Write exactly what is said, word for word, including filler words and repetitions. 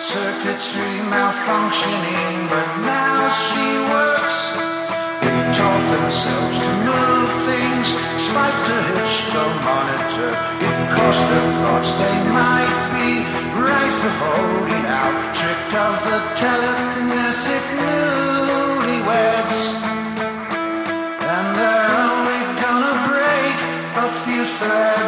circuitry malfunctioning, but now she works. They taught themselves to move things, spiked a hitch, the monitor. It cost their thoughts they might be right for holding out. Trick of the telekinetic newlyweds, and they're only gonna break a few threads.